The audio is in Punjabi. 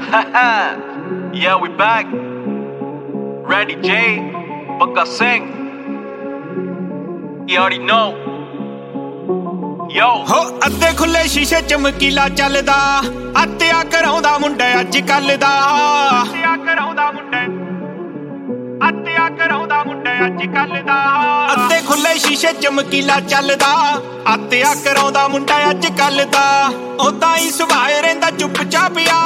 Yeah, we back. Randy J, Baka Singh. You already know. Yo. ਹੋ ਅੱਧੇ ਖੁੱਲੇ ਸ਼ੀਸ਼ੇ ਚਮਕੀਲਾ ਚੱਲਦਾ ਅੱਤਿਆ ਕਰਾਉਂਦਾ ਮੁੰਡਾ ਅੱਜ ਕੱਲ ਦਾ ਅੱਤਿਆ ਕਰਾਉਂਦਾ ਮੁੰਡਾ ਅੱਜ ਕੱਲ ਦਾ ਅੱਧੇ ਖੁੱਲੇ ਸ਼ੀਸ਼ੇ ਚਮਕੀਲਾ ਚੱਲਦਾ ਅੱਤਿਆ ਕਰਾਉਂਦਾ ਮੁੰਡਾ ਅੱਜ ਕੱਲ ਦਾ ਉਦਾਂ ਹੀ ਸੁਭਾਅ ਰਹਿੰਦਾ ਚੁੱਪ ਚਾਪ